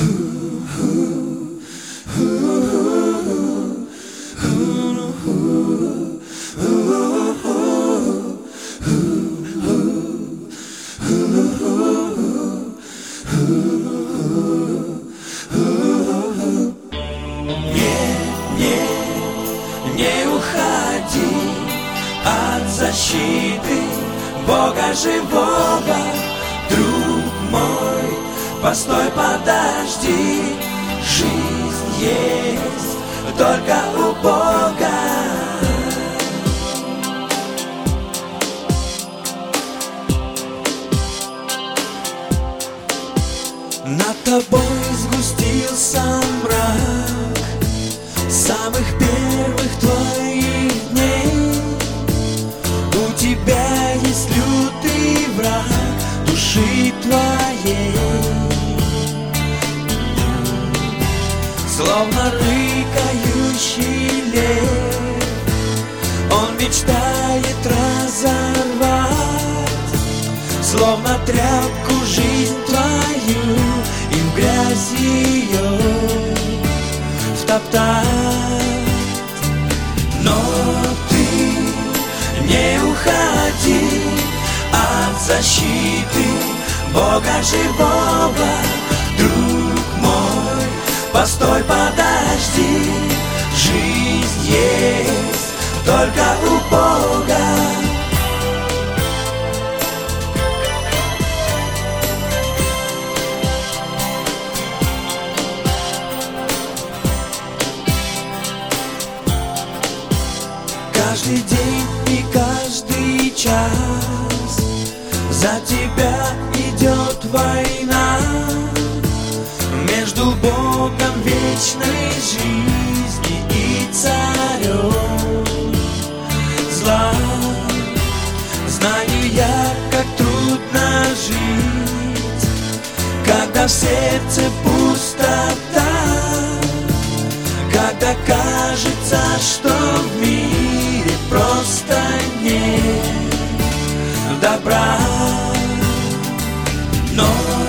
Не уходи от защиты Бога живого, друг мой, постой, подожди. Жизнь есть только у Бога. Над тобой сгустился мрак самых первых твоих дней. У тебя есть лютый враг души твоей. Словно рыкающий лев, он мечтает разорвать, словно тряпку жизнь твою, и в грязь ее втоптать. Но ты не уходи от защиты Бога живого, друг мой, постой, подожди. Жизнь есть только у Бога. Каждый день и каждый час за тебя идет война между Богом вечной жизни и царем зла. Знаю я, как трудно жить, когда в сердце пустота, когда кажется, что в мире просто нет добра. Но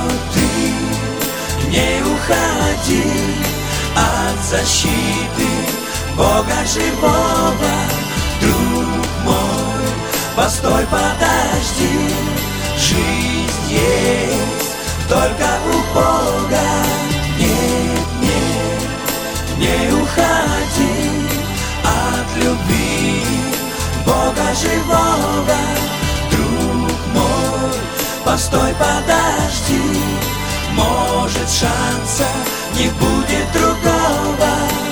ты не уходи от защиты Бога живого, друг мой, постой, подожди. Жизнь есть только у Бога. Нет, нет, не уходи от любви Бога живого, друг мой, постой, подожди. Может, шанса не будет другого.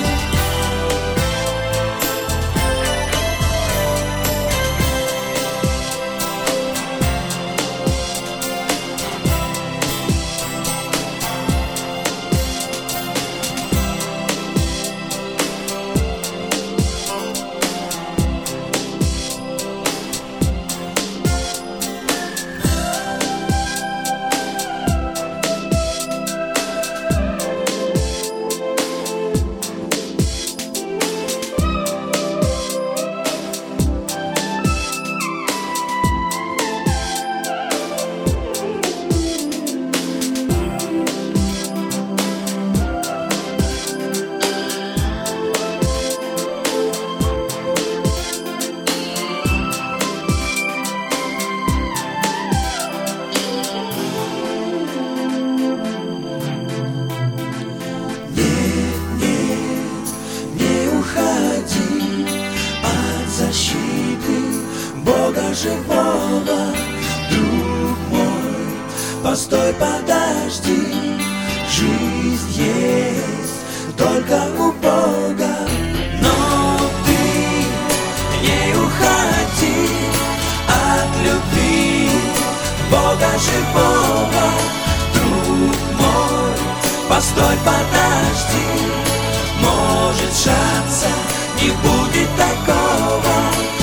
Бога живого, друг мой, постой, подожди. Жизнь есть только у Бога. Но ты не уходи от любви Бога живого, друг мой, постой, подожди. Может, шанса не будет такого.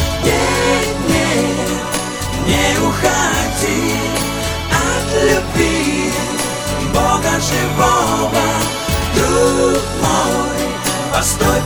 Не уходи от любви Бога живого, друг мой, постой,